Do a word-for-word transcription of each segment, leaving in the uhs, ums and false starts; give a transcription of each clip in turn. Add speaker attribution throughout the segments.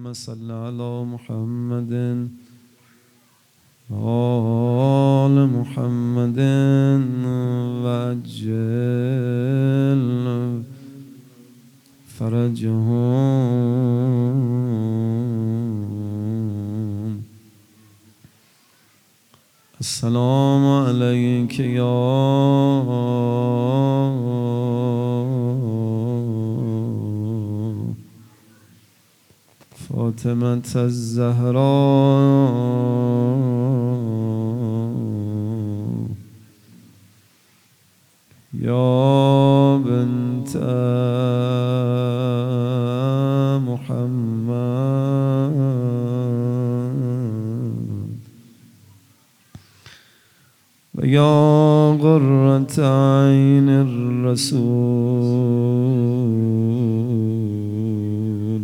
Speaker 1: اللهم صل على محمد آل محمد وعجل فرجهم. السلام عليك يا فاطمة الزهراء يا بنت محمد ويا قرة عين الرسول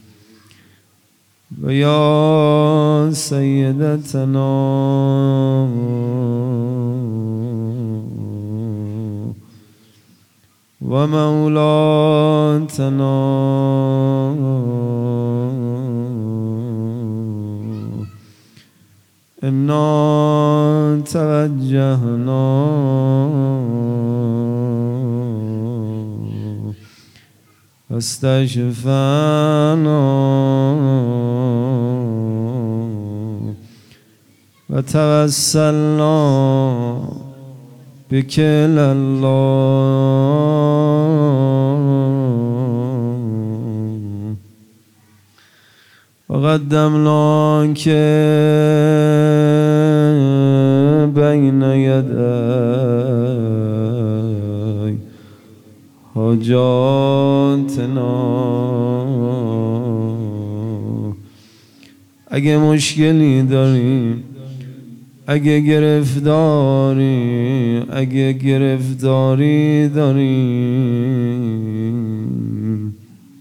Speaker 1: ويا سيدتنا ومولاتنا إنا توجهنا واستشفعنا وتوسلنا بك إلى الله وقدمناك بين يدي حاجاتنا. اگه مشکلی داریم، اگه گرفتاری اگه گرفتاری داریم،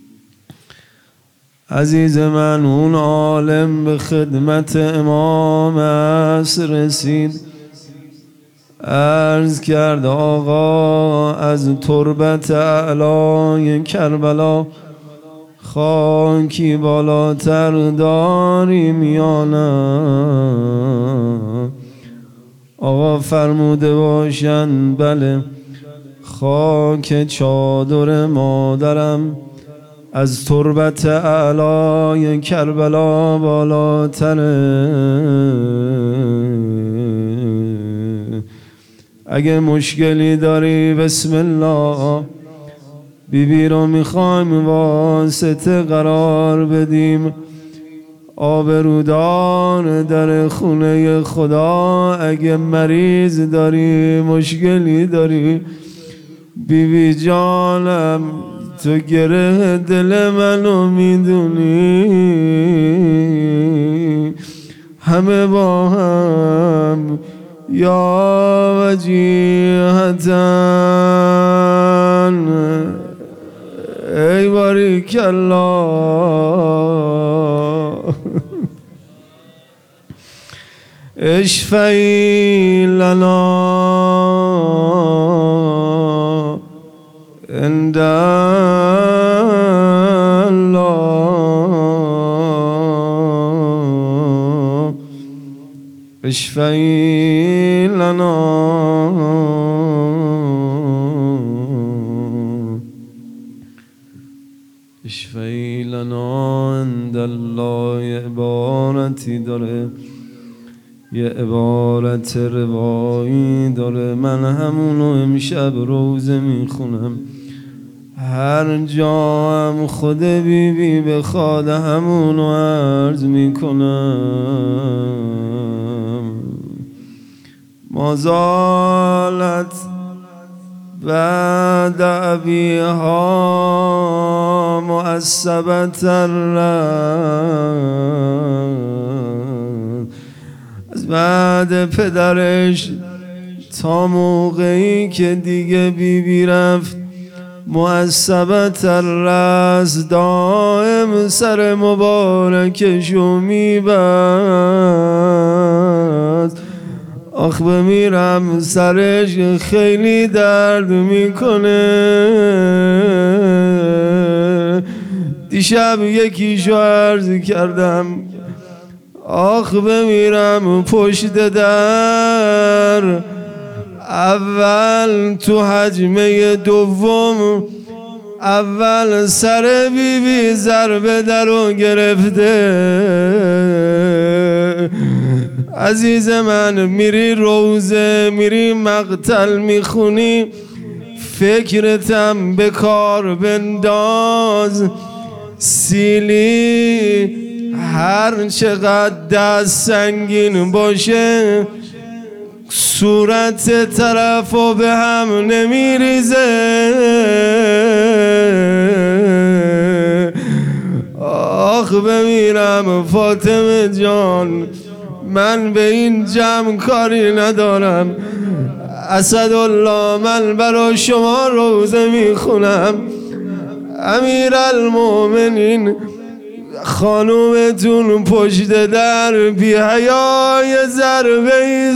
Speaker 1: عزیز من اون عالم به خدمت امام عصر رسید، عرض کرد آقا از تربت اعلای کربلا خاکی بالاتر داریم یا نه؟ آقا فرموده باشن بله، خاک چادر مادرم از تربت اعلای کربلا بالاتره. اگه مشکلی داری بسم الله، بیبی رو میخوایم واسطه قرار بدیم، آبرودار در خونه خدا. اگه مریض داری مشکلی داری، بیبی جانم تو گره دل منو میدونی، همه با هم یا وجیهتن ای باریک الله اشفعی لنا عند الله اشفعی لنا اشفعی لنا عند الله. عبارتی داره، یه عبارت روایی داره، من همونو امشب روزه میخونم، هر جا هم خود بی بی بخواد همونو عرض میکنم. ما زالت بعد ابیها معصبت الرد، از بعد پدرش تا موقعی که دیگه بی بی رفت معصبت الرأس دائم سر مبارکشو میبست. آخ بمیرم سرش خیلی درد میکنه، دیشب یکیشو عرض کردم، آخ بمیرم پشت در، اول تو حجمه دوم اول سر بی بی ضربه درو گرفته. عزیز من میری روزه، میری مقتل میخونی، فکرتم به کار بنداز. سیلی هر چقدر دست سنگین باشه صورت طرفو به هم نمیریزه. آخ بمیرم فاطمه جان، من به این جمع کاری ندارم. اسدالله من برای شما روزه میخونم. امیرالمومنین خانومتون پشت در بی حیای ضربه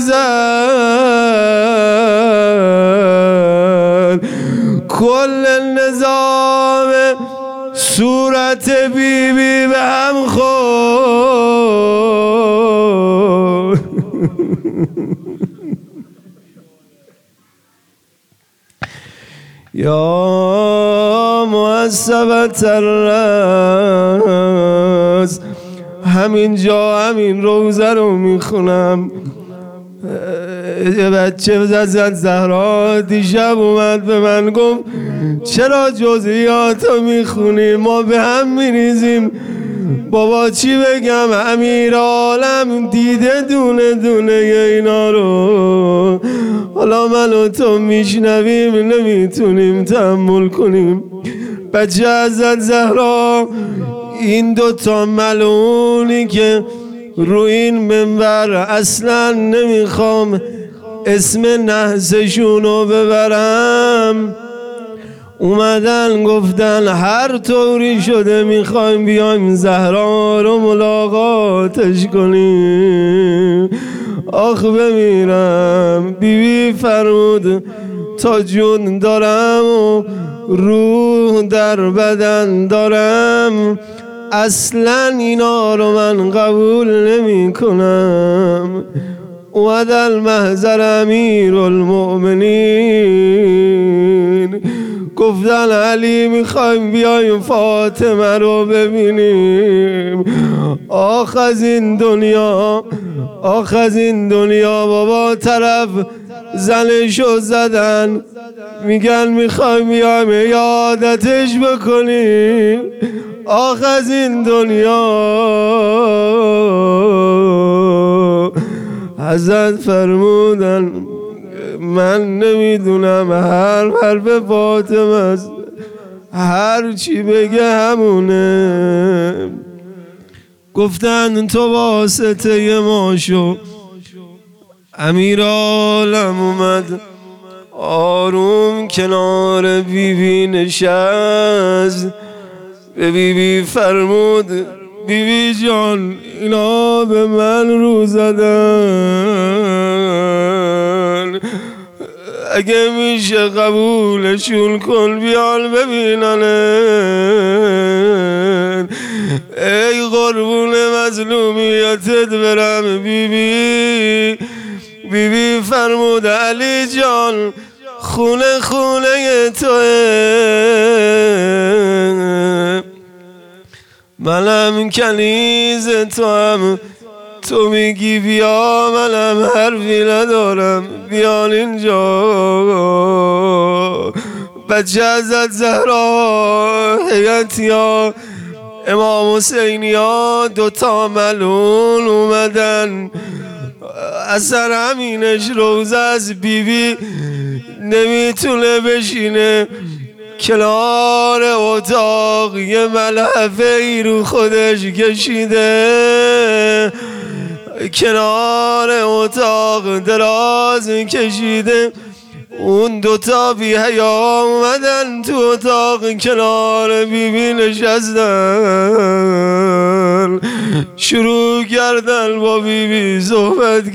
Speaker 1: زد، کل نظام صورت بی بی به هم خورد. یا معصبت الراس، همینجا همین روزه رو میخونم. یه بچه زد زهرا دیشب اومد به من گفت چرا جزئیات رو میخونی، ما به هم میریزیم. بابا چی بگم، امیر عالم دیده دونه دونه اینا رو، حالا من و تو میشنویم نمیتونیم تحمل کنیم. بچه حضرت زهرا این دوتا ملعونی که رو این منبر اصلا نمیخوام اسم نحسشونو ببرم، اومدن گفتن هر طوری شده میخوایم بیایم زهرا رو ملاقاتش کنیم. آخ بمیرم، بیبی بی فرمود تا جون دارم و روح در بدن دارم اصلا اینا رو من قبول نمی کنم. اومد المحضر امیر المؤمنین گفتن علی میخوایم بیایم فاطمه رو ببینیم. آخ از این دنیا، آخ از این دنیا. بابا طرف زنشو زدن میگن میخوایم بیایم عیادتش بکنیم. آخ از این دنیا. حضرت فرمودن من نمیدونم، هر حرف فاطمه است، هر چی بگه همونه. گفتن تو واسطه ما شو. امیر عالم اومد آروم کنار بیبی بی نشست، به بیبی بی فرمود بیبی بی جان اینا به من رو زدن، اگه میشه قبولشون کن بیان ببینن. ای قربون مظلومیتت برم بیبی. بیبی فرمود علی جان خونه خونه توه، منم کنیز تو هم، تو میگی بیا منم حرفی ندارم بیان اینجا. بچه حضرت زهرا، هیئتیا، امام حسینیا، دوتا ملعون اومدن. اثر همینش روزه از بیبی نمیتونه بشینه کنار اتاق، یه ملحفه ای رو خودش کشیده، کنار اتاق دراز کشیده. اون دوتا بی حیا اومدن تو اتاق کنار بیبی نشستن، شروع کردن با بیبی صحبت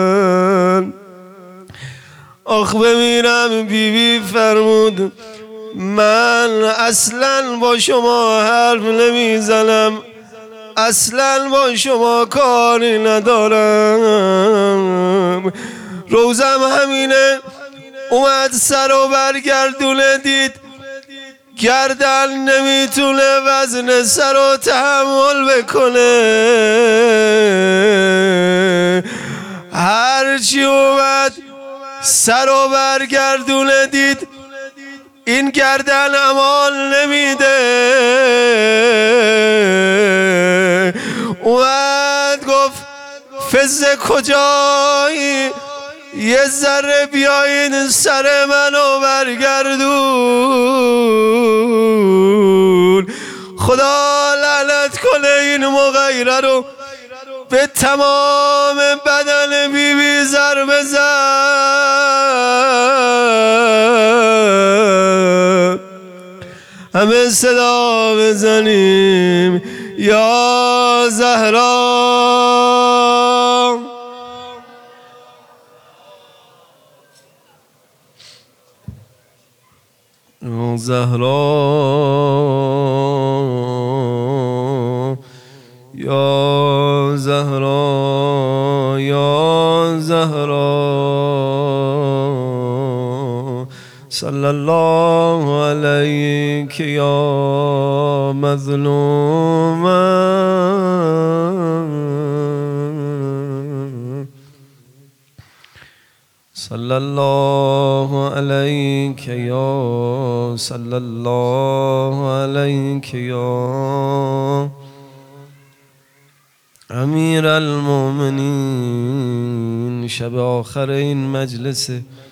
Speaker 1: کردن. آخ بمیرم. بیبی فرمود من اصلا با شما حرف نمیزنم، اصلا با شما کاری ندارم. روزم همینه. اومد سر و برگردونه، دید گردن نمیتونه وزن سر رو تحمل بکنه. هرچی اومد سر و برگردونه، دید این گردن امان نمیده. اومد گفت فزه کجایی؟ یه ذره بیاین سر منو برگردون. خدا لعنت کنه این مغیره رو، به تمام بدن بی بی ضربه بزن. همه صدا بزنیم یا زهرا. یا زهرا یا زهرا یا زهرا صلی الله علیک یا مظلومه. صلی الله علیک یا صلی الله علیک یا امیر المؤمنین. شب آخر این مجلس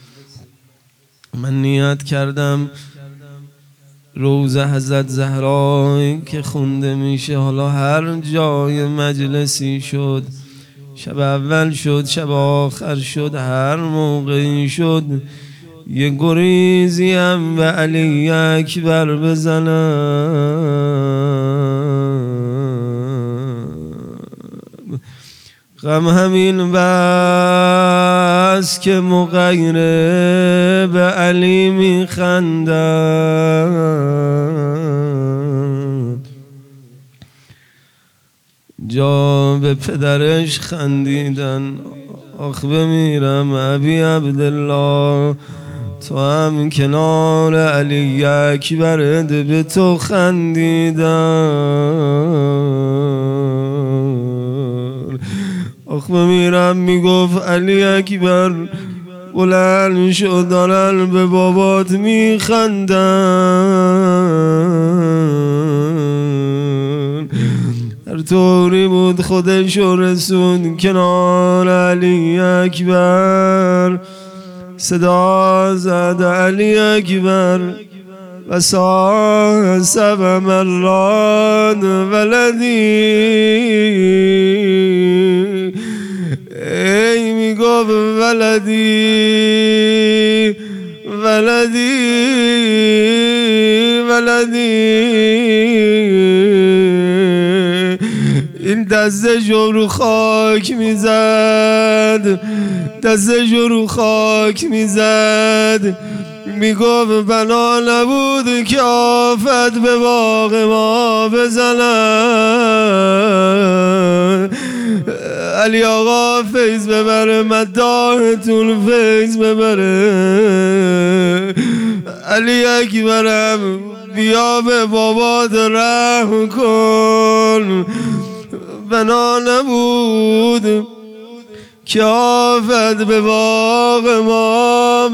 Speaker 1: من نیت کردم روزه حضرت زهرا که خونده میشه، حالا هر جای مجلسی شد، شب اول شد، شب آخر شد، هر موقعی شد، یه گریزی هم به علی اکبر بزنم. غم همین بس که مغیره به علی میخندد، جا به پدرش خندیدن. آخ بمیرم ابی عبدالله، تو هم کنار علی اکبرت به تو خندیدن. آخ بمیرم میگفت علی اکبر بلند شد، دارن به بابات میخندن. هر طوری بود خودش رسون کنار علی اکبر، صدا زد علی اکبر و سا سب مران ولدی. ای میگفت ولدی ولدی ولدی. این دستش رو خاک میزد، دستش رو خاک میزد، میگفت بنا نبود که آفت به باغ ما بزنن. علی آقا فیض ببره، مداحتون فیض ببره. علی اکبرم بیا به بابات رحم کن، بنا نبود که آفت به باغ ما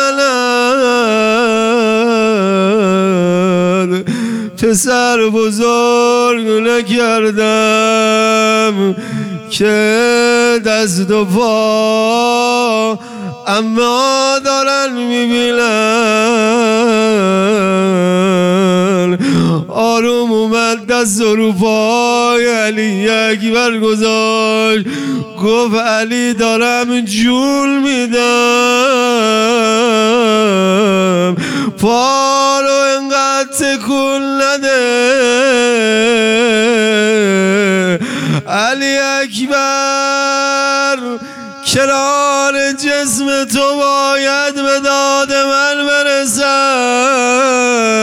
Speaker 1: بزند. پسر بزرگ نکردم که دست و پا، اما دارن میبینن. آروم اومد دست رو پای علی اکبر گذاشت، گفت علی دارم جون میدم، پا رو انقدر تکون نده. علی اکبر کنار جسم تو باید به داد من برسد.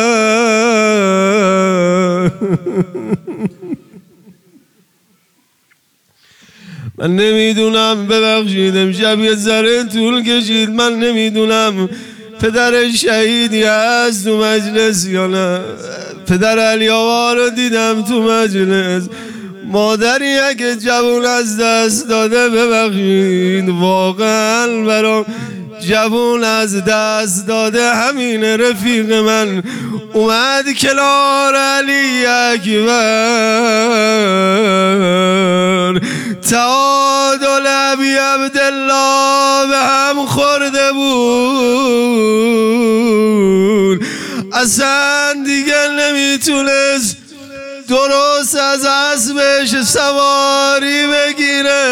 Speaker 1: من نمیدونم، ببخشید امشب یه ذره طول کشید، من نمیدونم پدر شهیدی هست تو مجلس یا نه. پدر علی آقا رو دیدم تو مجلس، مادریه که جوون از دست داده، ببخشید واقعا برام جوون از دست داده. همین رفیق من اومد کنار علی اکبر، تعادل ابی عبدالله به هم خورده بود، اصلا دیگه نمیتونست درست از اسبش سواری بگیره.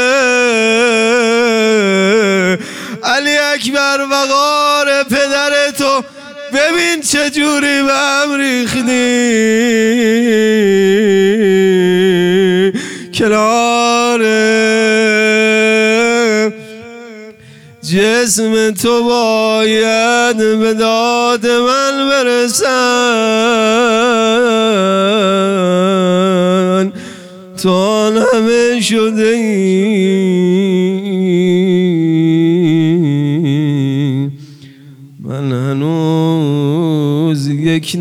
Speaker 1: علی اکبر وقار پدر تو ببین چجوری به هم ریختی کنار جسم تو، باید به داد من برسن، تو همه شده ای، من هنوز یک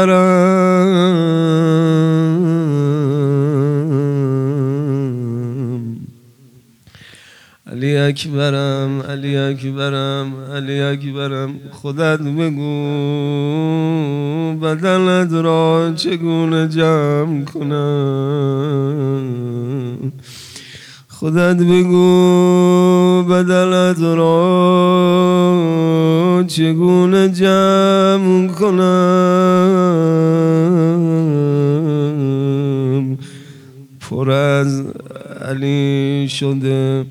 Speaker 1: نفرم. علی اکبرم، علی اکبرم، علی اکبرم، خودت بگو بدنت را چگونه جمع کنم، خودت بگو بدنت را چگونه جمع کنم. پر از علی شده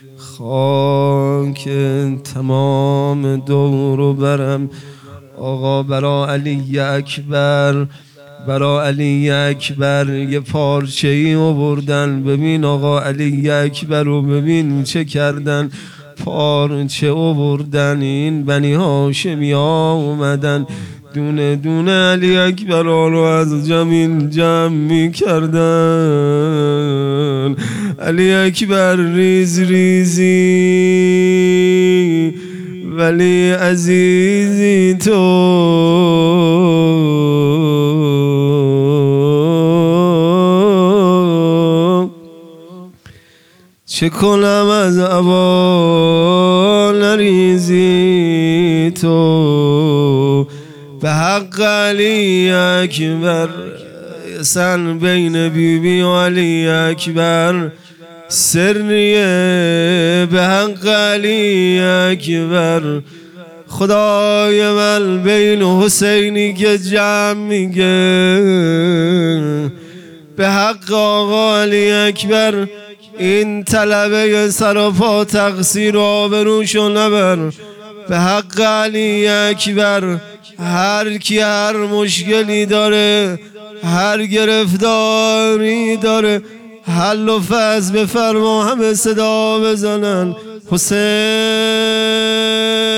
Speaker 1: خاک تمام دور و برم. آقا برا علی اکبر، برا علی اکبر یه پارچه ای آوردن، ببین آقا علی اکبر رو ببین چه کردن، پارچه آوردن. این بنی هاشمی ها اومدن دونه دونه علی اکبر رو از زمین جمع می کردن. علی اکبر ریز ریزی ولی عزیزی تو، چه کنم از عبا نریزی تو، به حق علی اکبر سن بین بی بی و علی اکبر سریه، به حق علی اکبر خدای من بین حسینی که جمع میگه، به حق آقا علی اکبر این طلبه سراپا تقصیر و آبروشو نبر، به حق علی اکبر هر کی هر مشکلی داره، هر گرفتاری داره، حل و فصل بفرما، همه صدا بزنن حسین.